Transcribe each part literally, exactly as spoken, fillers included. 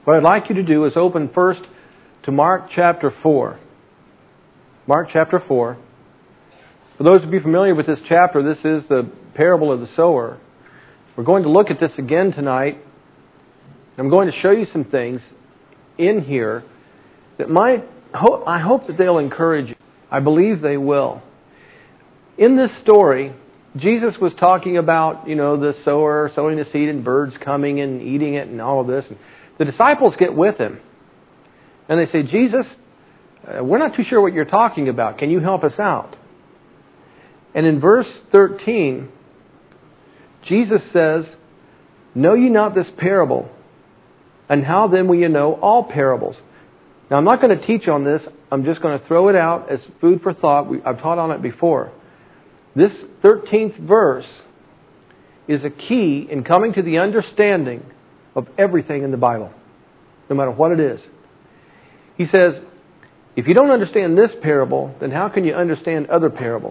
What I'd like you to do is open first to Mark chapter four. Mark chapter four. For those of you familiar with this chapter, this is the parable of the sower. We're going to look at this again tonight. I'm going to show you some things in here that might, I hope that they'll encourage you. I believe they will. In this story, Jesus was talking about, you know, the sower sowing the seed and birds coming and eating it and all of this. And the disciples get with him. And they say, Jesus, uh, we're not too sure what you're talking about. Can you help us out? And in verse thirteen, Jesus says, know ye not this parable? And how then will you know all parables? Now, I'm not going to teach on this. I'm just going to throw it out as food for thought. We, I've taught on it before. This thirteenth verse is a key in coming to the understanding of everything in the Bible, no matter what it is. He says, if you don't understand this parable, then how can you understand other parables?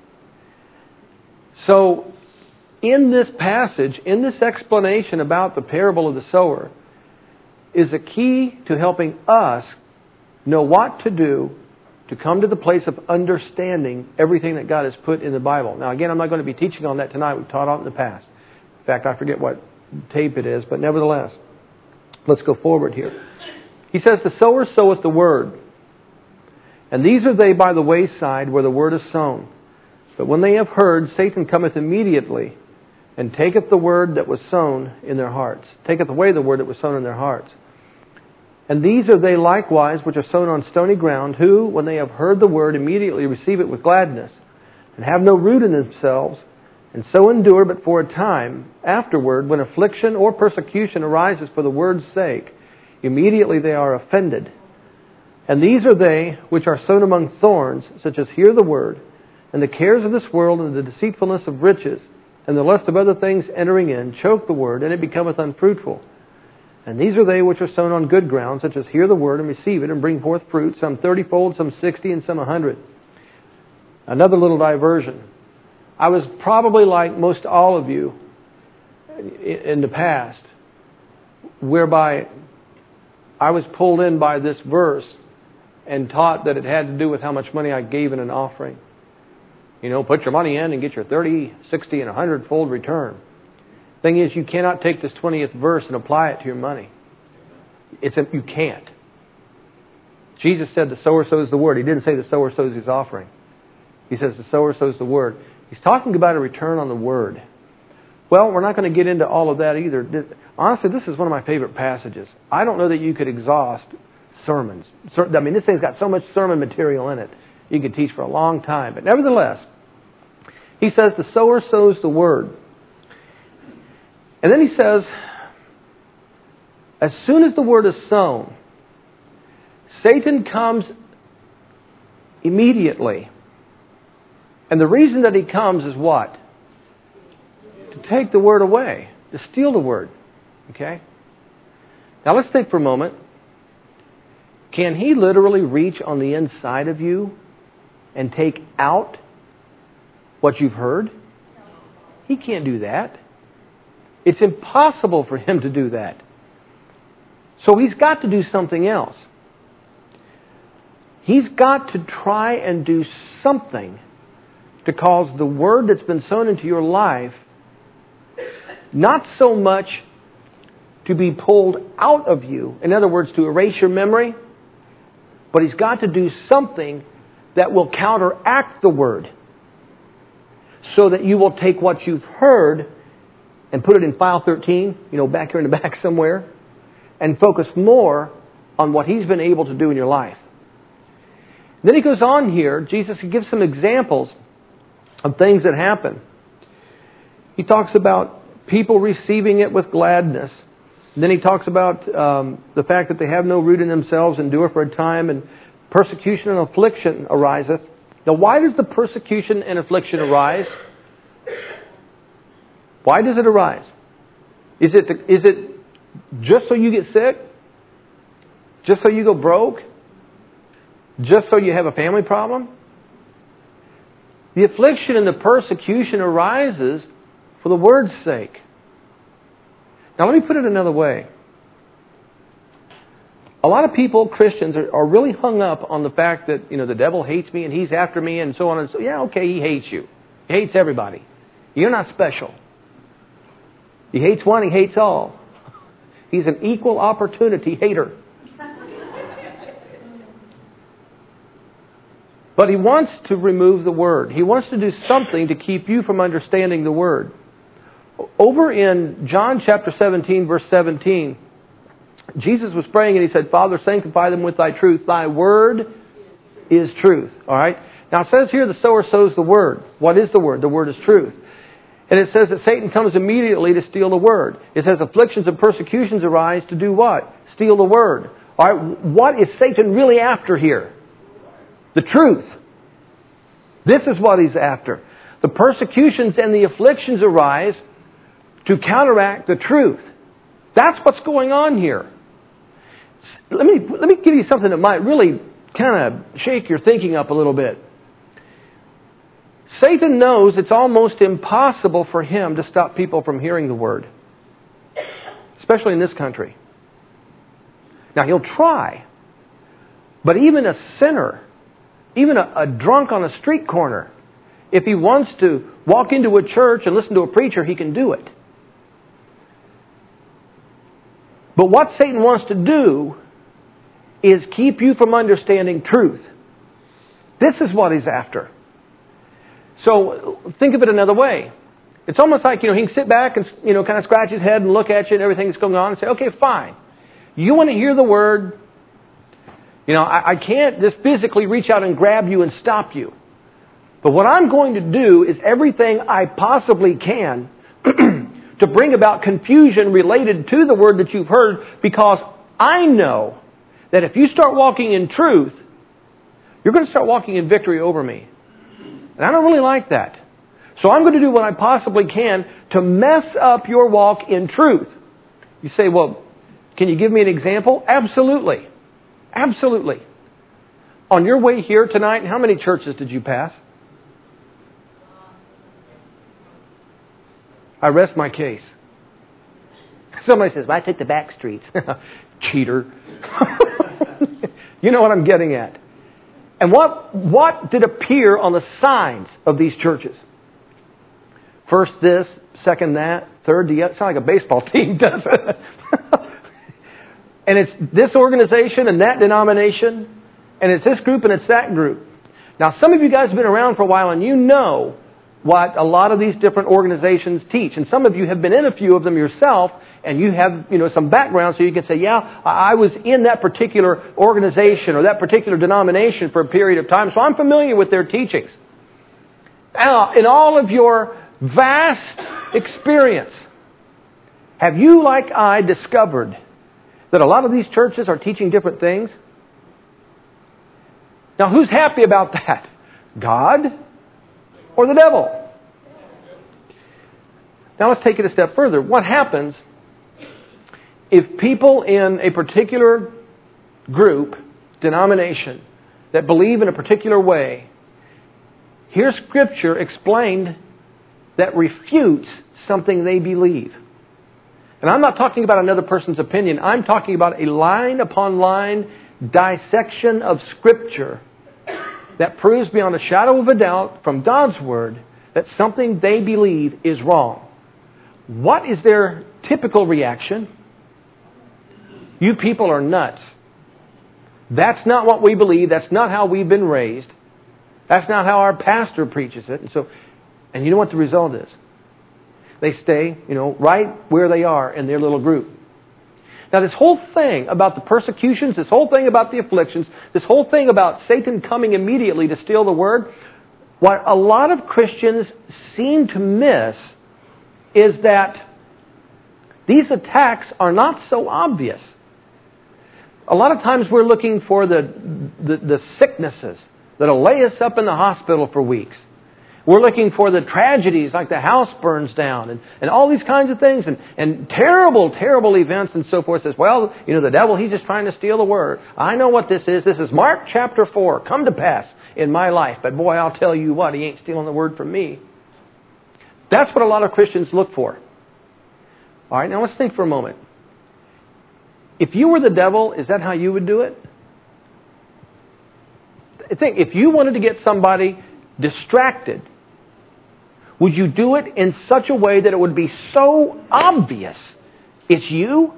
So, in this passage, in this explanation about the parable of the sower, is a key to helping us know what to do to come to the place of understanding everything that God has put in the Bible. Now, again, I'm not going to be teaching on that tonight. We've taught on it in the past. In fact, I forget what tape it is, but nevertheless, let's go forward here. He says, the sower soweth the word, and these are they by the wayside where the word is sown. But when they have heard, Satan cometh immediately, and taketh the word that was sown in their hearts. Taketh away the word that was sown in their hearts. And these are they likewise which are sown on stony ground, who, when they have heard the word, immediately receive it with gladness, and have no root in themselves, and so endure but for a time. Afterward, when affliction or persecution arises for the word's sake, immediately they are offended. And these are they which are sown among thorns, such as hear the word, and the cares of this world, and the deceitfulness of riches, and the lust of other things entering in, choke the word, and it becometh unfruitful. And these are they which are sown on good ground, such as hear the word, and receive it, and bring forth fruit, some thirtyfold, some sixty, and some a hundred. Another little diversion. I was probably like most all of you in the past, whereby I was pulled in by this verse and taught that it had to do with how much money I gave in an offering. You know, put your money in and get your thirty, sixty, and a hundred-fold return. Thing is, you cannot take this twentieth verse and apply it to your money. It's a, you can't. Jesus said the sower sows the word. He didn't say the sower sows his offering. He says the sower sows the word. He's talking about a return on the word. Well, we're not going to get into all of that either. Honestly, this is one of my favorite passages. I don't know that you could exhaust sermons. I mean, this thing's got so much sermon material in it. You could teach for a long time. But nevertheless, he says the sower sows the word. And then he says, as soon as the word is sown, Satan comes immediately. And the reason that he comes is what? To take the word away. To steal the word. Okay? Now let's think for a moment. Can he literally reach on the inside of you and take out what you've heard? He can't do that. It's impossible for him to do that. So he's got to do something else. He's got to try and do something to cause the word that's been sown into your life not so much to be pulled out of you, in other words, to erase your memory, but he's got to do something that will counteract the word so that you will take what you've heard and put it in file thirteen, you know, back here in the back somewhere, and focus more on what he's been able to do in your life. Then he goes on here, Jesus gives some examples of things that happen. He talks about people receiving it with gladness. And then he talks about um, the fact that they have no root in themselves, endure for a time, and persecution and affliction ariseth. Now, why does the persecution and affliction arise? Why does it arise? Is it, is it just so you get sick? Just so you go broke? Just so you have a family problem? The affliction and the persecution arises for the word's sake. Now let me put it another way. A lot of people, Christians, are, are really hung up on the fact that, you know, the devil hates me and he's after me and so on and so. Yeah, okay, he hates you. He hates everybody. You're not special. He hates one, he hates all. He's an equal opportunity hater. But he wants to remove the Word. He wants to do something to keep you from understanding the Word. Over in John chapter seventeen, verse seventeen, Jesus was praying and He said, Father, sanctify them with Thy truth. Thy Word is truth. All right? Now it says here the sower sows the Word. What is the Word? The Word is truth. And it says that Satan comes immediately to steal the Word. It says afflictions and persecutions arise to do what? Steal the Word. All right? What is Satan really after here? The truth. This is what he's after. The persecutions and the afflictions arise to counteract the truth. That's what's going on here. Let me, let me give you something that might really kind of shake your thinking up a little bit. Satan knows it's almost impossible for him to stop people from hearing the Word. Especially in this country. Now, he'll try. But even a sinner, even a, a drunk on a street corner, if he wants to walk into a church and listen to a preacher, he can do it. But what Satan wants to do is keep you from understanding truth. This is what he's after. So think of it another way. It's almost like, you know, he can sit back and, you know, kind of scratch his head and look at you and everything that's going on and say, okay, fine. You want to hear the Word. You know, I, I can't just physically reach out and grab you and stop you. But what I'm going to do is everything I possibly can to bring about confusion related to the Word that you've heard, because I know that if you start walking in truth, you're going to start walking in victory over me. And I don't really like that. So I'm going to do what I possibly can to mess up your walk in truth. You say, well, can you give me an example? Absolutely. Absolutely. On your way here tonight, how many churches did you pass? I rest my case. Somebody says, well, I took the back streets. Cheater. You know what I'm getting at. And what, what did appear on the signs of these churches? First this, second that, third the other. It's not like a baseball team, does it? And it's this organization and that denomination, and it's this group and it's that group. Now, some of you guys have been around for a while and you know what a lot of these different organizations teach. And some of you have been in a few of them yourself, and you have, you know, some background so you can say, yeah, I was in that particular organization or that particular denomination for a period of time, so I'm familiar with their teachings. Now, in all of your vast experience, have you, like I, discovered that a lot of these churches are teaching different things? Now, who's happy about that? God or the devil? Now, let's take it a step further. What happens if people in a particular group, denomination, that believe in a particular way, hear Scripture explained that refutes something they believe? And I'm not talking about another person's opinion. I'm talking about a line upon line dissection of Scripture that proves beyond a shadow of a doubt from God's Word that something they believe is wrong. What is their typical reaction? You people are nuts. That's not what we believe. That's not how we've been raised. That's not how our pastor preaches it. And so, and you know what the result is? They stay, you know, right where they are in their little group. Now, this whole thing about the persecutions, this whole thing about the afflictions, this whole thing about Satan coming immediately to steal the Word, what a lot of Christians seem to miss is that these attacks are not so obvious. A lot of times we're looking for the, the, the sicknesses that'll lay us up in the hospital for weeks. We're looking for the tragedies like the house burns down and, and all these kinds of things and, and terrible, terrible events and so forth. Says, well, you know, the devil, he's just trying to steal the Word. I know what this is. This is Mark chapter four. Come to pass in my life. But boy, I'll tell you what, he ain't stealing the Word from me. That's what a lot of Christians look for. All right, now let's think for a moment. If you were the devil, is that how you would do it? Think, if you wanted to get somebody distracted, would you do it in such a way that it would be so obvious it's you?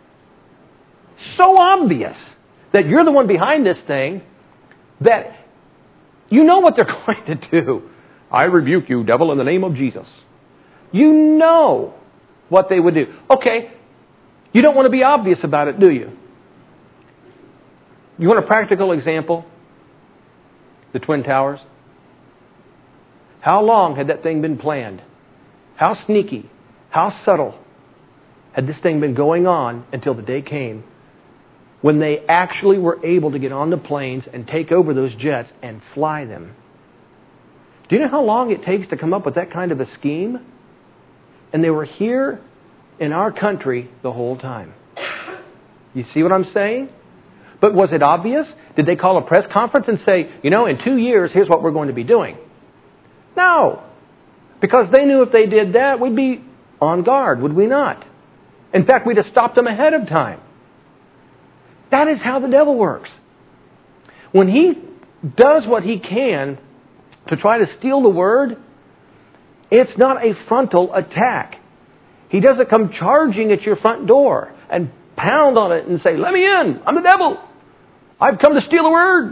So obvious that you're the one behind this thing that you know what they're going to do. I rebuke you, devil, in the name of Jesus. You know what they would do. Okay, you don't want to be obvious about it, do you? You want a practical example? The Twin Towers. How long had that thing been planned? How sneaky, how subtle had this thing been going on until the day came when they actually were able to get on the planes and take over those jets and fly them? Do you know how long it takes to come up with that kind of a scheme? And they were here in our country the whole time. You see what I'm saying? But was it obvious? Did they call a press conference and say, you know, in two years, here's what we're going to be doing? No. Because they knew if they did that, we'd be on guard, would we not? In fact, we'd have stopped them ahead of time. That is how the devil works. When he does what he can to try to steal the word, it's not a frontal attack. He doesn't come charging at your front door and pound on it and say, let me in, I'm the devil. I've come to steal the word.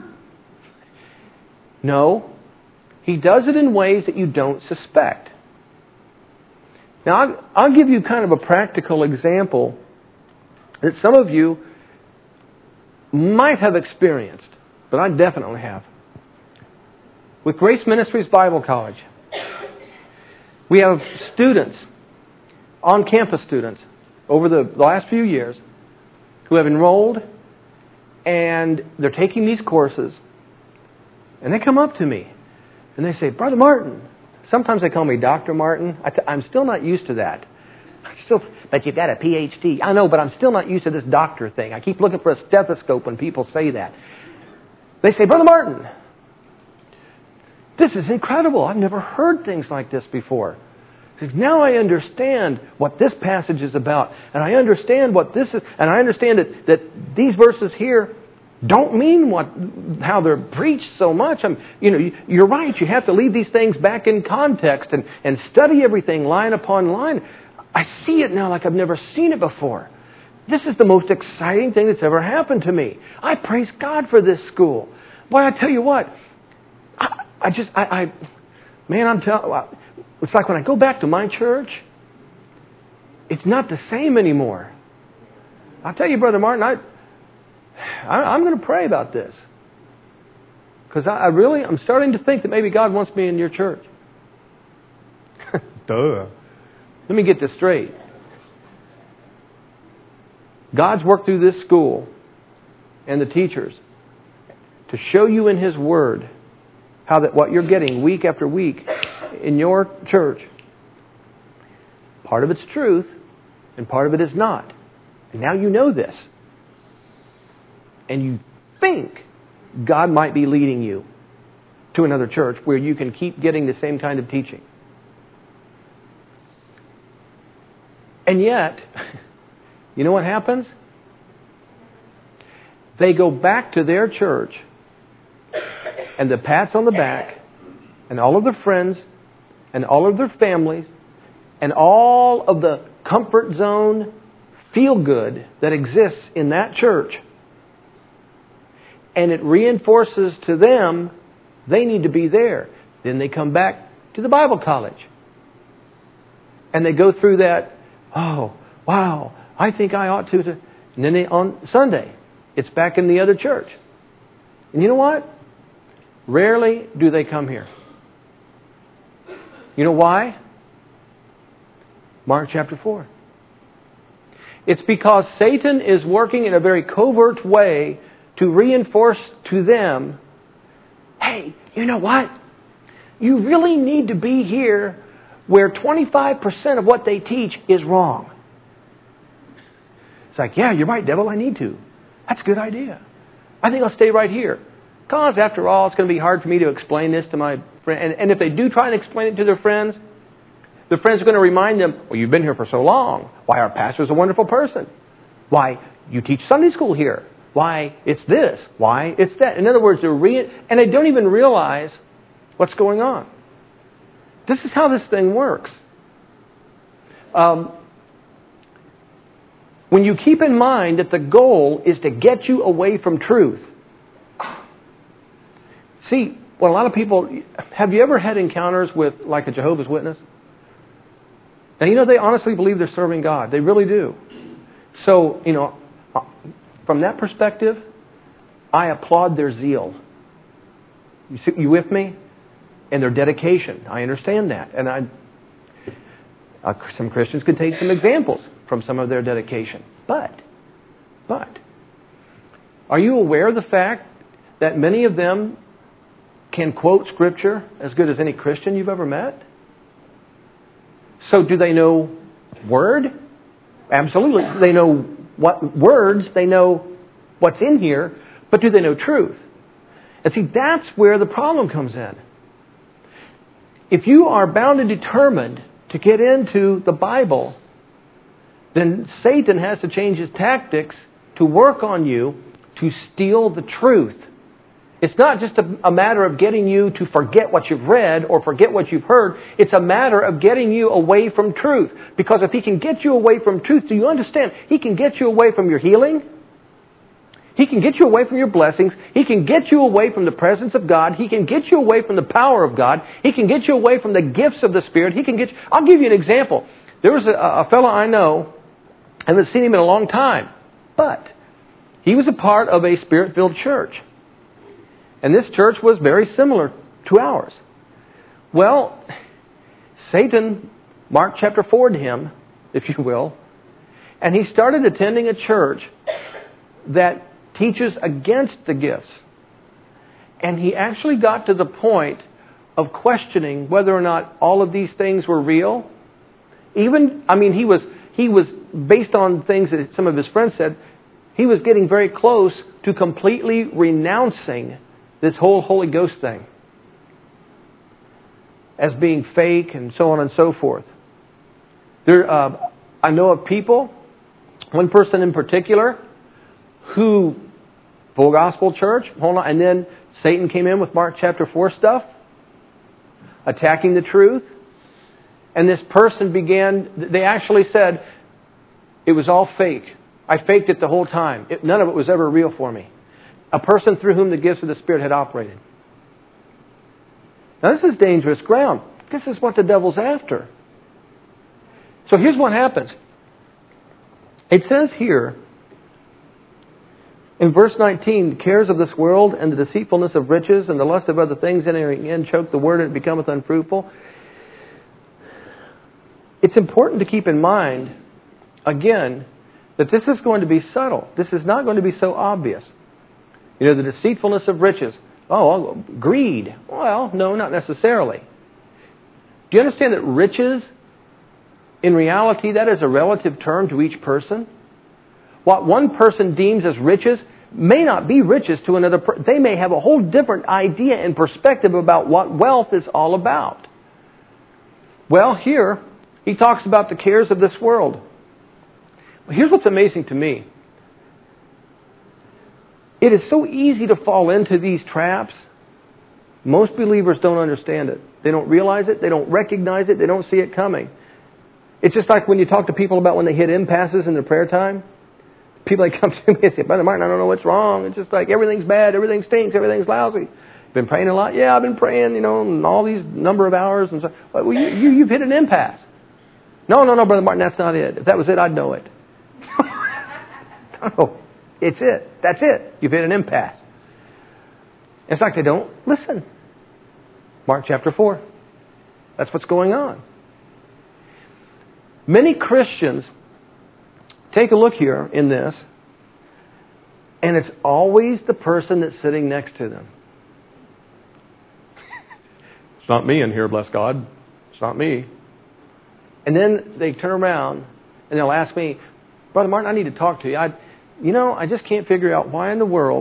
No, he does it in ways that you don't suspect. Now, I'll, I'll give you kind of a practical example that some of you might have experienced, but I definitely have. With Grace Ministries Bible College, we have students, on-campus students, over the last few years who have enrolled, and they're taking these courses, and they come up to me, and they say, Brother Martin, sometimes they call me Doctor Martin. I t- I'm still not used to that. I'm still, but you've got a P H D. I know, but I'm still not used to this doctor thing. I keep looking for a stethoscope when people say that. They say, Brother Martin, this is incredible. I've never heard things like this before. He says, now I understand what this passage is about, and I understand what this is, and I understand that, that these verses here don't mean what how they're preached so much. I'm, you know, you're right. You have to leave these things back in context and, and study everything line upon line. I see it now like I've never seen it before. This is the most exciting thing that's ever happened to me. I praise God for this school. Boy, I tell you what, I, I just, I, I, man, I'm telling. It's like when I go back to my church, it's not the same anymore. I'll tell you, Brother Martin, I, I I'm going to pray about this. Because I, I really, I'm starting to think that maybe God wants me in your church. Duh. Let me get this straight. God's worked through this school and the teachers to show you in His Word how that what you're getting week after week in your church, part of it's truth and part of it is not. And now you know this. And you think God might be leading you to another church where you can keep getting the same kind of teaching. And yet, you know what happens? They go back to their church, and the pats on the back, and all of their friends, and all of their families, and all of the comfort zone feel-good that exists in that church. And it reinforces to them they need to be there. Then they come back to the Bible college. And they go through that, oh, wow, I think I ought to. to. And then they, on Sunday, it's back in the other church. And you know what? Rarely do they come here. You know why? Mark chapter four. It's because Satan is working in a very covert way to reinforce to them, hey, you know what? You really need to be here where twenty-five percent of what they teach is wrong. It's like, yeah, you're right, devil, I need to. That's a good idea. I think I'll stay right here. Because, after all, it's going to be hard for me to explain this to my friend. And, and if they do try and explain it to their friends, their friends are going to remind them, well, you've been here for so long. Why, our pastor's a wonderful person. Why, you teach Sunday school here. Why, it's this. Why, it's that. In other words, they're re- and they don't even realize what's going on. This is how this thing works. Um, when you keep in mind that the goal is to get you away from truth. See, well, a lot of people, have you ever had encounters with like a Jehovah's Witness? And you know, they honestly believe they're serving God. They really do. So, you know, from that perspective, I applaud their zeal. You, see, you with me? And their dedication. I understand that. And I, uh, some Christians can take some examples from some of their dedication. But, but, are you aware of the fact that many of them can quote Scripture as good as any Christian you've ever met? So do they know Word? Absolutely. They know what words, they know what's in here, but do they know truth? And see, that's where the problem comes in. If you are bound and determined to get into the Bible, then Satan has to change his tactics to work on you to steal the truth. It's not just a, a matter of getting you to forget what you've read or forget what you've heard. It's a matter of getting you away from truth. Because if he can get you away from truth, do you understand? He can get you away from your healing. He can get you away from your blessings. He can get you away from the presence of God. He can get you away from the power of God. He can get you away from the gifts of the Spirit. He can get you, I'll give you an example. There was a, a fellow I know, I haven't seen him in a long time, but he was a part of a Spirit-filled church. And this church was very similar to ours. Well, Satan marked chapter four to him, if you will, and he started attending a church that teaches against the gifts. And he actually got to the point of questioning whether or not all of these things were real. Even, I mean, he was, he was based on things that some of his friends said, he was getting very close to completely renouncing this whole Holy Ghost thing as being fake and so on and so forth. There, uh, I know of people, one person in particular, who, full gospel church, hold on, and then Satan came in with Mark chapter four stuff, attacking the truth, and this person began, they actually said, it was all fake. I faked it the whole time. It, none of it was ever real for me. A person through whom the gifts of the Spirit had operated. Now this is dangerous ground. This is what the devil's after. So here's what happens. It says here, in verse nineteen, the cares of this world and the deceitfulness of riches and the lust of other things entering in choke the word and it becometh unfruitful. It's important to keep in mind, again, that this is going to be subtle. This is not going to be so obvious. You know, the deceitfulness of riches. Oh, greed. Well, no, not necessarily. Do you understand that riches, in reality, that is a relative term to each person? What one person deems as riches may not be riches to another person. They may have a whole different idea and perspective about what wealth is all about. Well, here, he talks about the cares of this world. Here's what's amazing to me. It is so easy to fall into these traps. Most believers don't understand it. They don't realize it. They don't recognize it. They don't see it coming. It's just like when you talk to people about when they hit impasses in their prayer time. People that come to me and say, Brother Martin, I don't know what's wrong. It's just like everything's bad, everything stinks, everything's lousy. Been praying a lot? Yeah, I've been praying, you know, and all these number of hours. And so, well, you, you, you've hit an impasse. No, no, no, Brother Martin, that's not it. If that was it, I'd know it. No. It's it. That's it. You've hit an impasse. It's like they don't listen. Mark chapter four. That's what's going on. Many Christians, take a look here in this, and it's always the person that's sitting next to them. It's not me in here, bless God. It's not me. And then they turn around and they'll ask me, Brother Martin, I need to talk to you. I, you know, I just can't figure out why in the world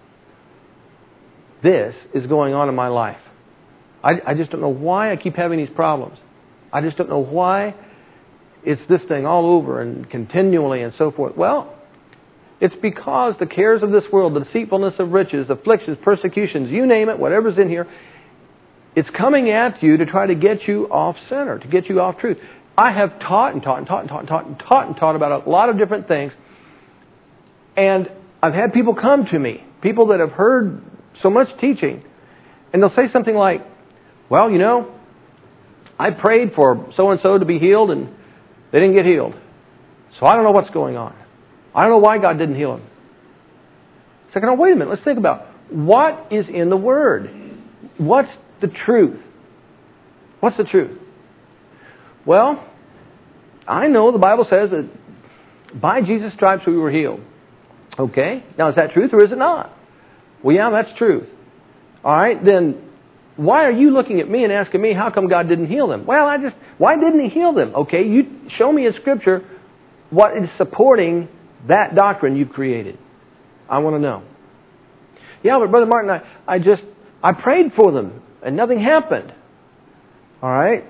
this is going on in my life. I, I just don't know why I keep having these problems. I just don't know why it's this thing all over and continually and so forth. Well, It's because the cares of this world, the deceitfulness of riches, afflictions, persecutions, you name it, whatever's in here, it's coming at you to try to get you off center, to get you off truth. I have taught and taught and taught and taught and taught and taught and taught about a lot of different things. And I've had people come to me, people that have heard so much teaching, and they'll say something like, well, you know, I prayed for so-and-so to be healed and they didn't get healed. So I don't know what's going on. I don't know why God didn't heal him. It's like, oh, wait a minute, let's think about what is in the Word. What's the truth? What's the truth? Well, I know the Bible says that by Jesus' stripes we were healed. Okay, now is that truth or is it not? Well, yeah, that's truth. All right, then why are you looking at me and asking me how come God didn't heal them? Well, I just, why didn't He heal them? Okay, you show me in Scripture what is supporting that doctrine you've created. I want to know. Yeah, but Brother Martin, I, I just, I prayed for them and nothing happened. All right.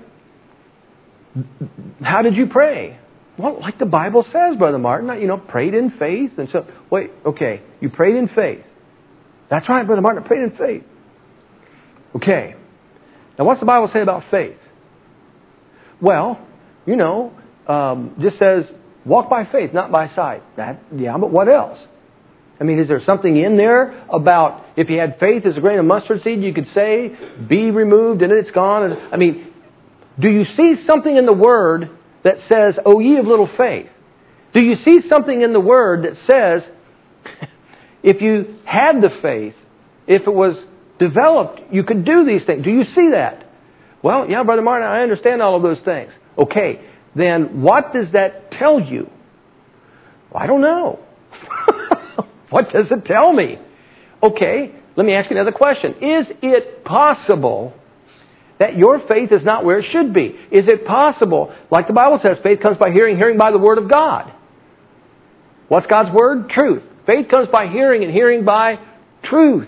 How did you pray? Well, like the Bible says, Brother Martin, you know, prayed in faith. And so, wait, okay, you prayed in faith. That's right, Brother Martin, I prayed in faith. Okay. Now, what's the Bible say about faith? Well, you know, um, just says, walk by faith, not by sight. That, yeah, but what else? I mean, is there something in there about if you had faith as a grain of mustard seed, you could say, be removed and it's gone? I mean, do you see something in the Word that says, O ye of little faith? Do you see something in the Word that says, if you had the faith, if it was developed, you could do these things? Do you see that? Well, yeah, Brother Martin, I understand all of those things. Okay, then what does that tell you? Well, I don't know. What does it tell me? Okay, let me ask you another question. Is it possible that your faith is not where it should be? Is it possible, like the Bible says, faith comes by hearing, hearing by the Word of God? What's God's Word? Truth. Faith comes by hearing and hearing by truth.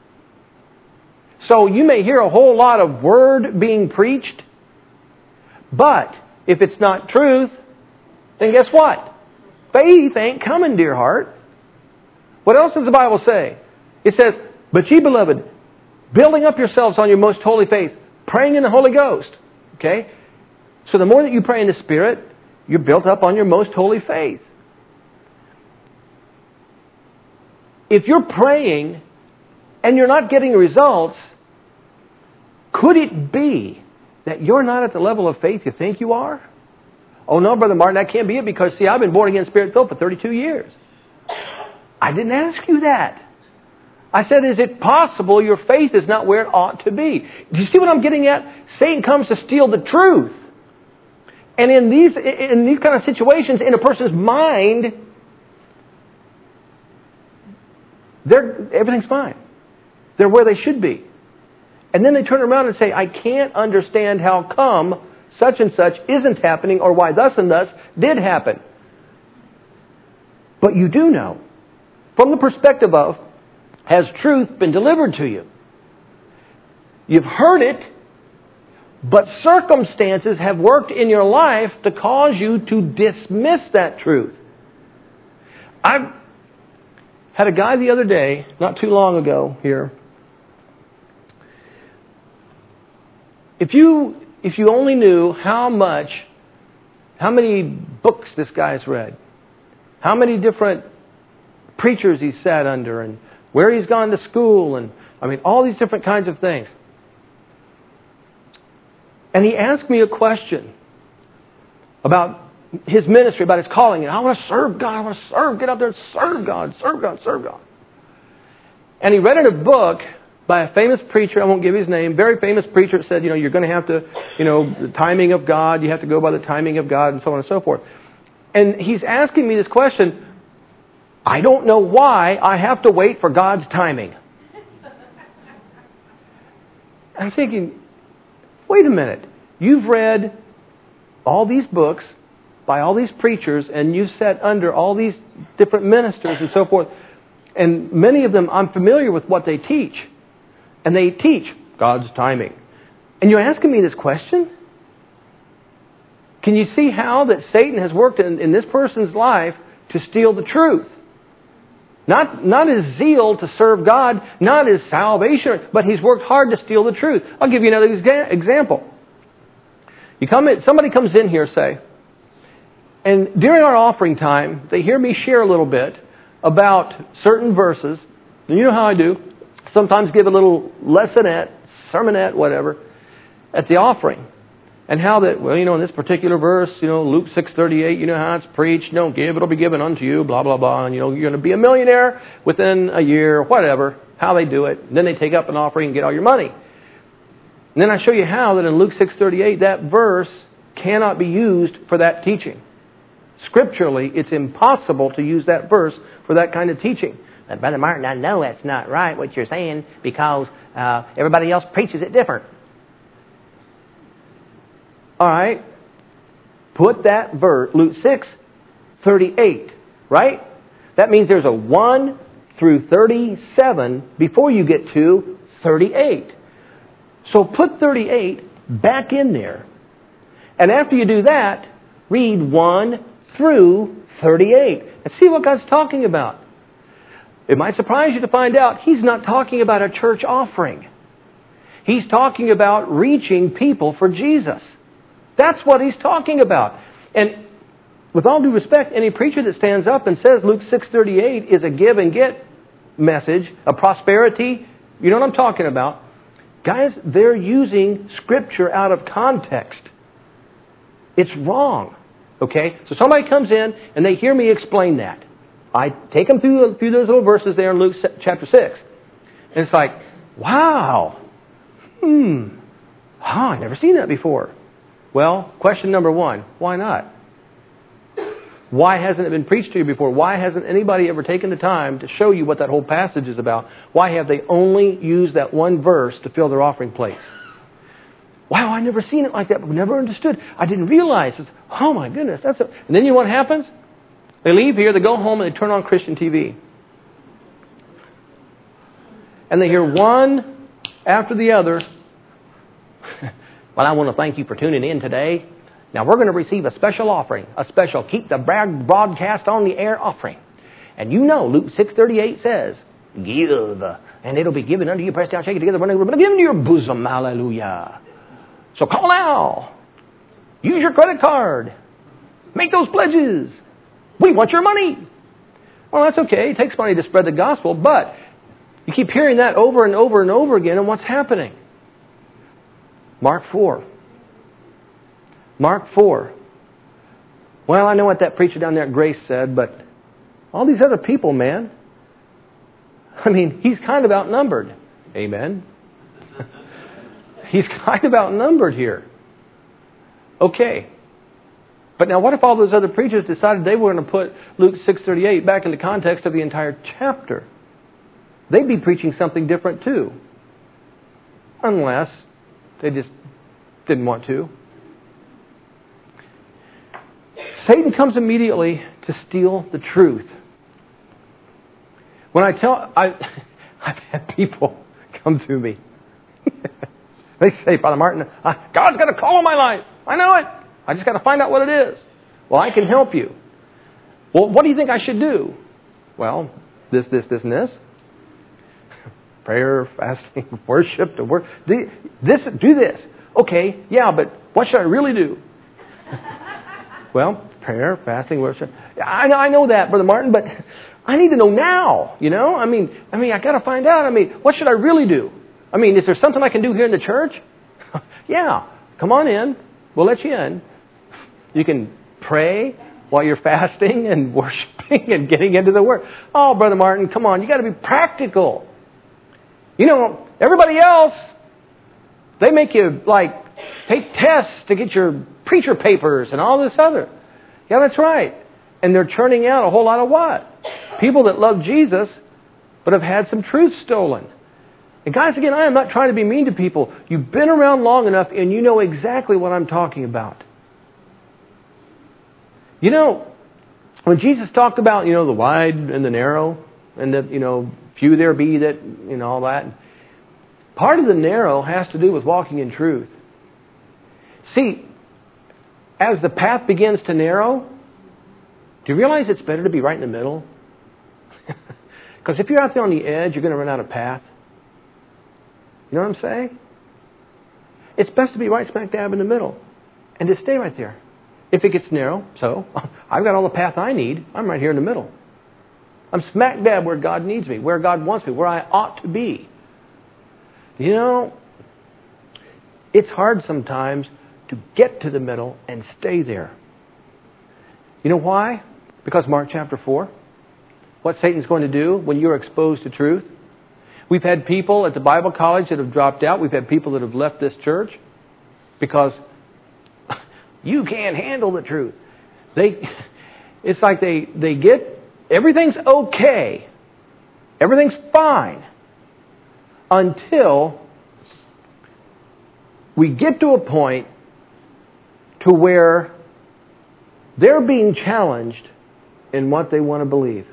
So you may hear a whole lot of Word being preached, but if it's not truth, then guess what? Faith ain't coming, dear heart. What else does the Bible say? It says, but ye beloved, building up yourselves on your most holy faith, praying in the Holy Ghost. Okay? So the more that you pray in the Spirit, you're built up on your most holy faith. If you're praying and you're not getting results, could it be that you're not at the level of faith you think you are? Oh no, Brother Martin, that can't be it because, see, I've been born again Spirit-filled for thirty-two years. I didn't ask you that. I said, is it possible your faith is not where it ought to be? Do you see what I'm getting at? Satan comes to steal the truth. And in these, in these kind of situations, in a person's mind, they're, everything's fine. They're where they should be. And then they turn around and say, I can't understand how come such and such isn't happening or why thus and thus did happen. But you do know. From the perspective of, has truth been delivered to you? You've heard it, but circumstances have worked in your life to cause you to dismiss that truth. I had a guy the other day, not too long ago here. If you if you only knew how much, how many books this guy's read, how many different preachers he's sat under, and where he's gone to school, and I mean all these different kinds of things. And he asked me a question about his ministry, about his calling. And I want to serve God. I want to serve. Get out there and serve God. Serve God. Serve God. And he read in a book by a famous preacher. I won't give his name. Very famous preacher that said, you know, you're going to have to, you know, the timing of God. You have to go by the timing of God, and so on and so forth. And he's asking me this question. I don't know why I have to wait for God's timing. I'm thinking, wait a minute. You've read all these books by all these preachers, and you've sat under all these different ministers and so forth. And many of them, I'm familiar with what they teach. And they teach God's timing. And you're asking me this question? Can you see how that Satan has worked in, in this person's life to steal the truth? Not, not his zeal to serve God, not his salvation, but he's worked hard to steal the truth. I'll give you another exa- example. You come in, somebody comes in here, say, and during our offering time, they hear me share a little bit about certain verses. And you know how I do. Sometimes give a little lessonette, sermonette, whatever, at the offering. And how that, well, you know, in this particular verse, you know, Luke six thirty-eight, you know how it's preached, don't give, it'll be given unto you, blah, blah, blah. And, you know, you're going to be a millionaire within a year, whatever, how they do it. And then they take up an offering and get all your money. And then I show you how that in Luke six thirty-eight, that verse cannot be used for that teaching. Scripturally, it's impossible to use that verse for that kind of teaching. But Brother Martin, I know that's not right, what you're saying, because uh, everybody else preaches it different. All right. Put that verse, Luke six thirty-eight, right? That means there's a one through thirty-seven before you get to thirty-eight. So put thirty-eight back in there. And after you do that, read one through thirty-eight. And see what God's talking about. It might surprise you to find out He's not talking about a church offering. He's talking about reaching people for Jesus. That's what He's talking about. And with all due respect, any preacher that stands up and says Luke six thirty-eight is a give and get message, a prosperity, you know what I'm talking about. Guys, they're using Scripture out of context. It's wrong. Okay? So somebody comes in and they hear me explain that. I take them through, through those little verses there in Luke chapter six. And it's like, wow. Hmm. Huh, I've never seen that before. Well, question number one, why not? Why hasn't it been preached to you before? Why hasn't anybody ever taken the time to show you what that whole passage is about? Why have they only used that one verse to fill their offering plates? Wow, I've never seen it like that, but never understood. I didn't realize. It's, oh my goodness. That's a... And then you know what happens? They leave here, they go home, and they turn on Christian T V. And they hear one after the other. Well, I want to thank you for tuning in today. Now, we're going to receive a special offering, a special Keep the Broadcast on the Air offering. And you know, Luke six thirty-eight says, give, and it'll be given unto you, pressed down, shaken together, running over, but given to your bosom. Hallelujah. So call now. Use your credit card. Make those pledges. We want your money. Well, that's okay. It takes money to spread the gospel, but you keep hearing that over and over and over again, and what's happening? Mark four. Mark four. Well, I know what that preacher down there at Grace said, but all these other people, man. I mean, he's kind of outnumbered. Amen. He's kind of outnumbered here. Okay. But now what if all those other preachers decided they were going to put Luke six thirty-eight back in the context of the entire chapter? They'd be preaching something different too. Unless they just didn't want to. Satan comes immediately to steal the truth. When I tell, I, I've had people come to me. They say, Father Martin, God's got a call on my life. I know it. I just got to find out what it is. Well, I can help you. Well, what do you think I should do? Well, this, this, this, and this. Prayer, fasting, worship, to work. Do this, do this. Okay, yeah, but what should I really do? Well, prayer, fasting, worship. I know, I know that, Brother Martin, but I need to know now. You know, I mean, I mean, I got to find out. I mean, what should I really do? I mean, is there something I can do here in the church? Yeah, come on in. We'll let you in. You can pray while you're fasting and worshiping and getting into the Word. Oh, Brother Martin, come on. You got to be practical. You know, everybody else, they make you, like, take tests to get your preacher papers and all this other. Yeah, that's right. And they're churning out a whole lot of what? People that love Jesus, but have had some truth stolen. And guys, again, I am not trying to be mean to people. You've been around long enough and you know exactly what I'm talking about. You know, when Jesus talked about, you know, the wide and the narrow, and that, you know, few there be that, you know, all that. Part of the narrow has to do with walking in truth. See, as the path begins to narrow, do you realize it's better to be right in the middle? Because if you're out there on the edge, you're going to run out of path. You know what I'm saying? It's best to be right smack dab in the middle and just stay right there. If it gets narrow, so I've got all the path I need. I'm right here in the middle. I'm smack dab where God needs me, where God wants me, where I ought to be. You know, it's hard sometimes to get to the middle and stay there. You know why? Because Mark chapter four, what Satan's going to do when you're exposed to truth. We've had people at the Bible college that have dropped out. We've had people that have left this church because you can't handle the truth. They, it's like they, they get, everything's okay. Everything's fine. Until we get to a point to where they're being challenged in what they want to believe.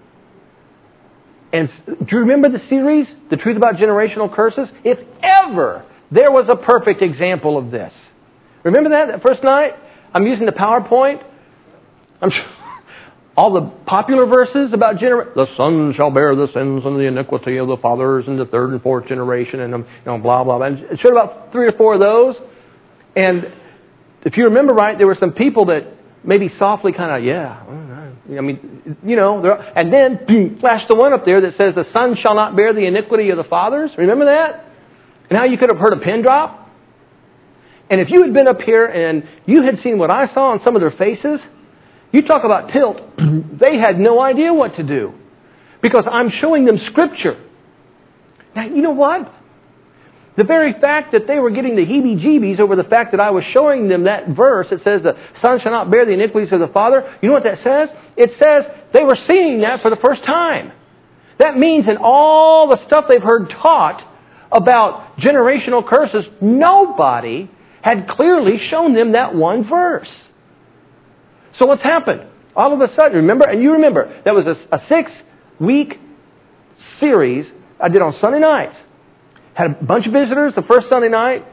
And do you remember the series, The Truth About Generational Curses? If ever there was a perfect example of this. Remember that, that first night? I'm using the PowerPoint. I'm sure all the popular verses about gener- the son shall bear the sins and the iniquity of the fathers in the third and fourth generation, and you know, blah, blah, blah. And it showed about three or four of those. And if you remember right, there were some people that maybe softly kind of, yeah, I mean, you know, and then boom, flash the one up there that says the son shall not bear the iniquity of the fathers. Remember that? And how you could have heard a pin drop? And if you had been up here and you had seen what I saw on some of their faces, you talk about tilt, they had no idea what to do. Because I'm showing them Scripture. Now, you know what? The very fact that they were getting the heebie-jeebies over the fact that I was showing them that verse that says the son shall not bear the iniquities of the father, you know what that says? It says they were seeing that for the first time. That means in all the stuff they've heard taught about generational curses, nobody had clearly shown them that one verse. So what's happened? All of a sudden, remember, and you remember, that was a, a six-week series I did on Sunday nights. Had a bunch of visitors the first Sunday night.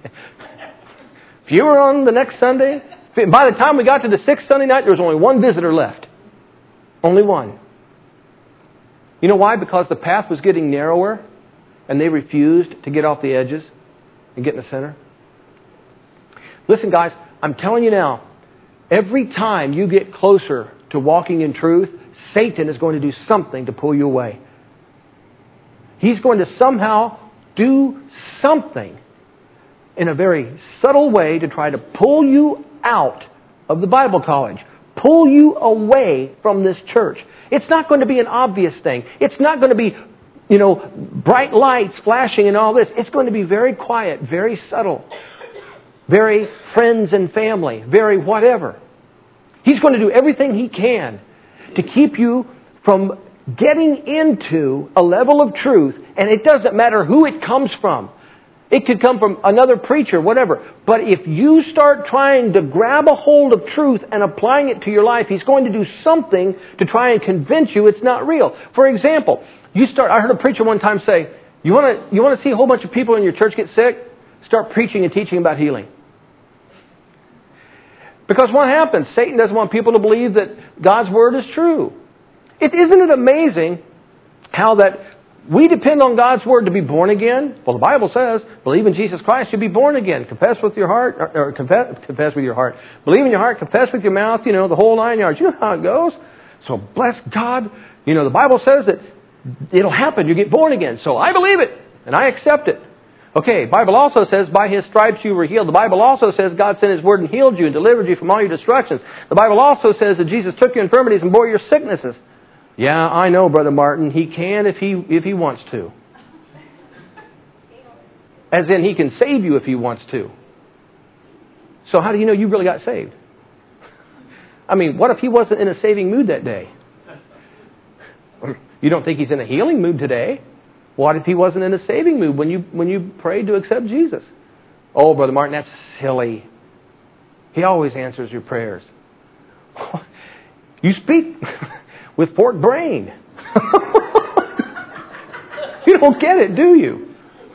Fewer on the next Sunday. By the time we got to the sixth Sunday night, there was only one visitor left. Only one. You know why? Because the path was getting narrower and they refused to get off the edges and get in the center. Listen, guys, I'm telling you now, every time you get closer to walking in truth, Satan is going to do something to pull you away. He's going to somehow do something in a very subtle way to try to pull you out of the Bible college. Pull you away from this church. It's not going to be an obvious thing. It's not going to be, you know, bright lights flashing and all this. It's going to be very quiet, very subtle, very friends and family, very whatever. He's going to do everything he can to keep you from getting into a level of truth, and it doesn't matter who it comes from. It could come from another preacher, whatever. But if you start trying to grab a hold of truth and applying it to your life, he's going to do something to try and convince you it's not real. For example, you start. I heard a preacher one time say, "You want to you want to see a whole bunch of people in your church get sick? Start preaching and teaching about healing." Because what happens? Satan doesn't want people to believe that God's Word is true. It, isn't it amazing how that we depend on God's Word to be born again? Well, the Bible says, believe in Jesus Christ, you'll be born again. Confess with your heart, or, or confess, confess with your heart. Believe in your heart, confess with your mouth, you know, the whole nine yards. You know how it goes. So bless God. You know, the Bible says that it'll happen. You get born again. So I believe it, and I accept it. Okay, the Bible also says, by His stripes you were healed. The Bible also says God sent His Word and healed you and delivered you from all your destructions. The Bible also says that Jesus took your infirmities and bore your sicknesses. Yeah, I know, Brother Martin. He can if he if he wants to. As in, He can save you if He wants to. So how do you know you really got saved? I mean, what if He wasn't in a saving mood that day? You don't think He's in a healing mood today? What if He wasn't in a saving mood when you when you prayed to accept Jesus? Oh, Brother Martin, that's silly. He always answers your prayers. You speak with forked brain. You don't get it, do you?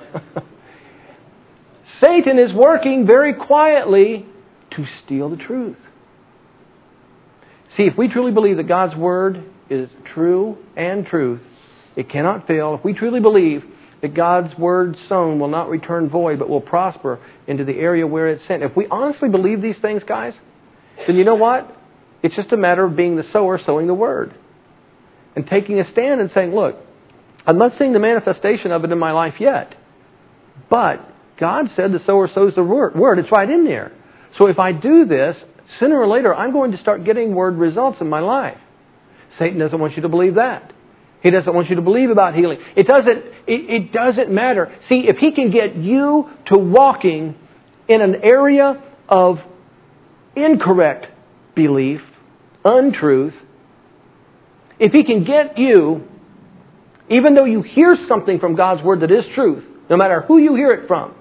Satan is working very quietly to steal the truth. See, if we truly believe that God's Word is true and truth, It cannot fail. If we truly believe that God's word sown will not return void, but will prosper into the area where it's sent. If we honestly believe these things, guys, then you know what? It's just a matter of being the sower, sowing the word. And taking a stand and saying, look, I'm not seeing the manifestation of it in my life yet. But God said the sower sows the word. It's right in there. So if I do this, sooner or later, I'm going to start getting word results in my life. Satan doesn't want you to believe that. He doesn't want you to believe about healing. It doesn't, it, it doesn't matter. See, if he can get you to walking in an area of incorrect belief, untruth, if he can get you, even though you hear something from God's word that is truth, no matter who you hear it from,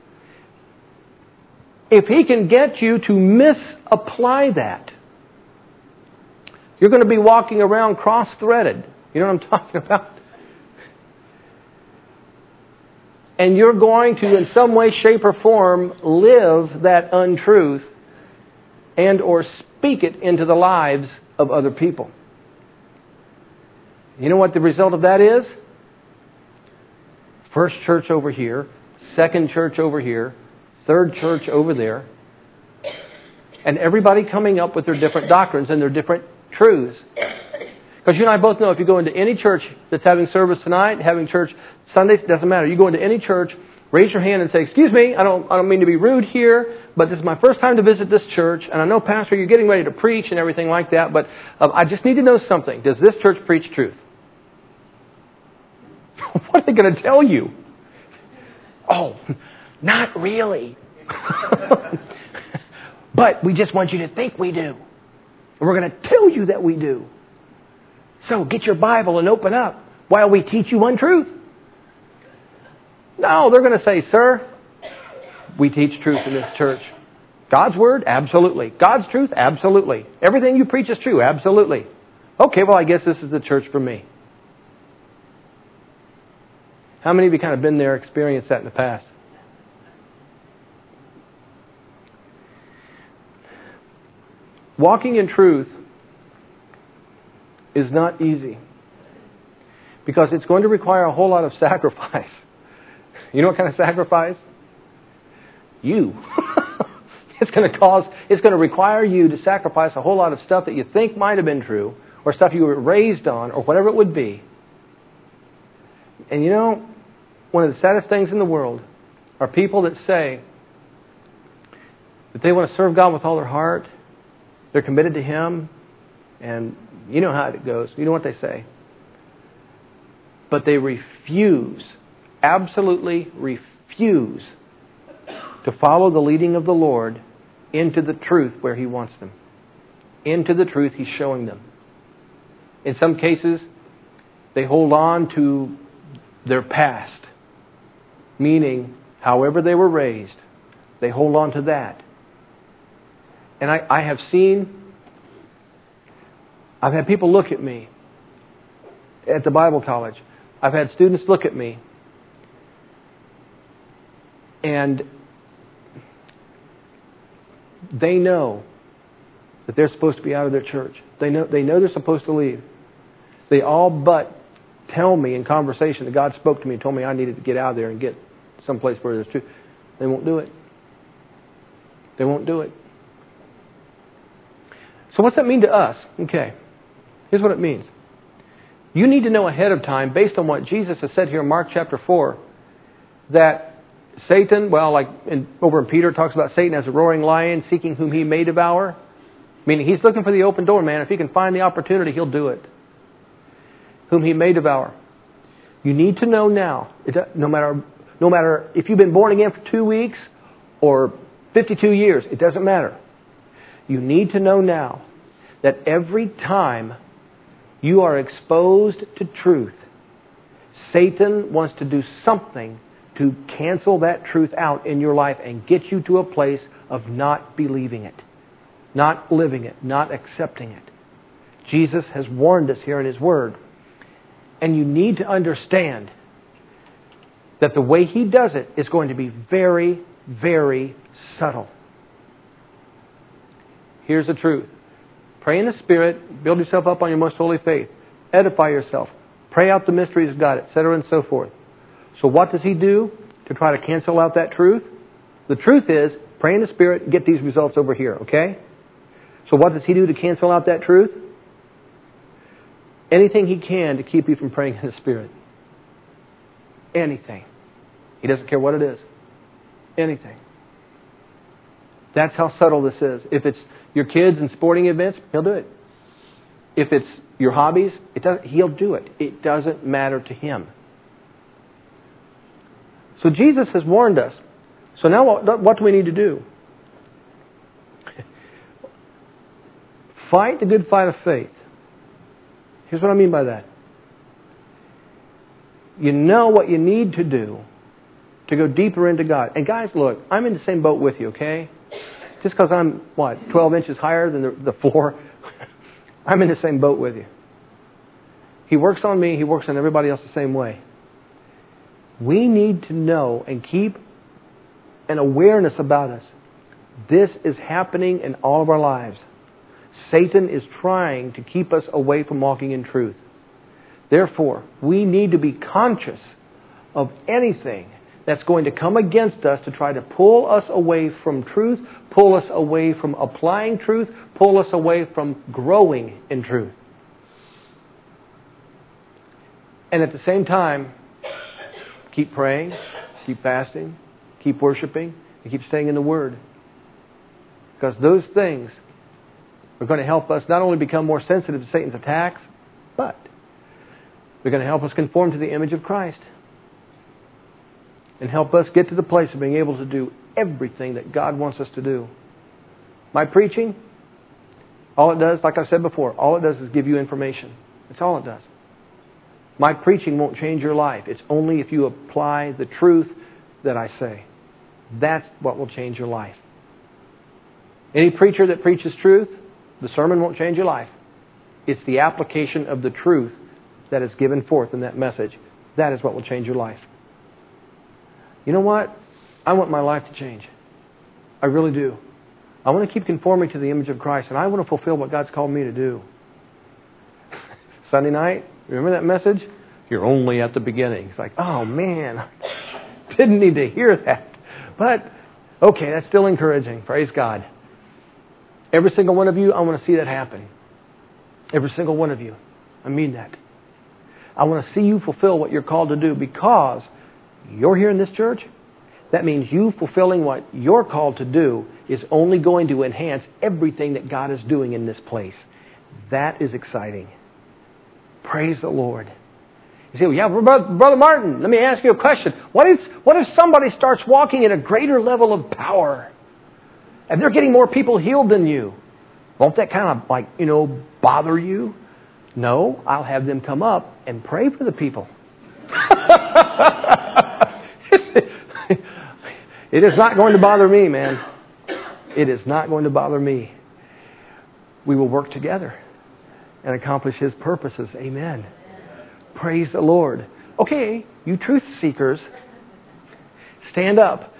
if he can get you to misapply that, you're going to be walking around cross-threaded. You know what I'm talking about? And you're going to, in some way, shape, or form, live that untruth and or speak it into the lives of other people. You know what the result of that is? First church over here, second church over here, third church over there, and everybody coming up with their different doctrines and their different truths. Because you and I both know if you go into any church that's having service tonight, having church Sundays, it doesn't matter. You go into any church, raise your hand and say, excuse me, I don't, I don't mean to be rude here, but this is my first time to visit this church, and I know, Pastor, you're getting ready to preach and everything like that, but uh, I just need to know something. Does this church preach truth? What are they going to tell you? Oh, not really. But we just want you to think we do. And we're going to tell you that we do. So get your Bible and open up while we teach you untruth. No, they're going to say, sir, we teach truth in this church. God's word? Absolutely. God's truth? Absolutely. Everything you preach is true? Absolutely. Okay, well, I guess this is the church for me. How many of you kind of been there, experienced that in the past? Walking in truth is not easy because it's going to require a whole lot of sacrifice. You know what kind of sacrifice? You. It's going to cause, it's going to require you to sacrifice a whole lot of stuff that you think might have been true or stuff you were raised on or whatever it would be. And you know, one of the saddest things in the world are people that say that they want to serve God with all their heart. They're committed to Him. And you know how it goes. You know what they say. But they refuse, absolutely refuse to follow the leading of the Lord into the truth where He wants them. Into the truth He's showing them. In some cases, they hold on to their past. Meaning, however they were raised, they hold on to that. And I, I have seen, I've had people look at me at the Bible college. I've had students look at me and they know that they're supposed to be out of their church. They know, they know they're supposed to leave. They all but tell me in conversation that God spoke to me and told me I needed to get out of there and get someplace where there's truth. They won't do it. They won't do it. So what's that mean to us? Okay. Here's what it means. You need to know ahead of time, based on what Jesus has said here in Mark chapter four, that Satan, well, like in, over in Peter, it talks about Satan as a roaring lion seeking whom he may devour. Meaning he's looking for the open door, man. If he can find the opportunity, he'll do it. Whom he may devour. You need to know now, it, no matter no matter if you've been born again for two weeks or fifty-two years, it doesn't matter. You need to know now that every time you are exposed to truth, Satan wants to do something to cancel that truth out in your life and get you to a place of not believing it, not living it, not accepting it. Jesus has warned us here in His Word. And you need to understand that the way He does it is going to be very, very subtle. Here's the truth. Pray in the Spirit. Build yourself up on your most holy faith. Edify yourself. Pray out the mysteries of God, et cetera, and so forth. So what does he do to try to cancel out that truth? The truth is, pray in the Spirit and get these results over here, okay? So what does he do to cancel out that truth? Anything he can to keep you from praying in the Spirit. Anything. He doesn't care what it is. Anything. That's how subtle this is. If it's your kids and sporting events, he'll do it. If it's your hobbies, it doesn't, he'll do it. It doesn't matter to him. So Jesus has warned us. So now what, what do we need to do? Fight the good fight of faith. Here's what I mean by that. You know what you need to do to go deeper into God. And guys, look, I'm in the same boat with you, okay? Just because I'm, what, twelve inches higher than the, the floor, I'm in the same boat with you. He works on me, He works on everybody else the same way. We need to know and keep an awareness about us. This is happening in all of our lives. Satan is trying to keep us away from walking in truth. Therefore, we need to be conscious of anything that's going to come against us to try to pull us away from truth, pull us away from applying truth, pull us away from growing in truth. And at the same time, keep praying, keep fasting, keep worshiping, and keep staying in the Word. Because those things are going to help us not only become more sensitive to Satan's attacks, but they're going to help us conform to the image of Christ. And help us get to the place of being able to do everything that God wants us to do. My preaching, all it does, like I said before, all it does is give you information. That's all it does. My preaching won't change your life. It's only if you apply the truth that I say. That's what will change your life. Any preacher that preaches truth, the sermon won't change your life. It's the application of the truth that is given forth in that message. That is what will change your life. You know what? I want my life to change. I really do. I want to keep conforming to the image of Christ, and I want to fulfill what God's called me to do. Sunday night, remember that message? You're only at the beginning. It's like, oh man, I didn't need to hear that. But, okay, that's still encouraging. Praise God. Every single one of you, I want to see that happen. Every single one of you. I mean that. I want to see you fulfill what you're called to do, because you're here in this church. That means you fulfilling what you're called to do is only going to enhance everything that God is doing in this place. That is exciting. Praise the Lord. You say, well, yeah, Brother Martin, let me ask you a question. What if, what if somebody starts walking in a greater level of power? And they're getting more people healed than you. Won't that kind of, like, you know, bother you? No, I'll have them come up and pray for the people. It is not going to bother me, man. It is not going to bother me. We will work together and accomplish His purposes. Amen. Praise the Lord. Okay, you truth seekers, stand up.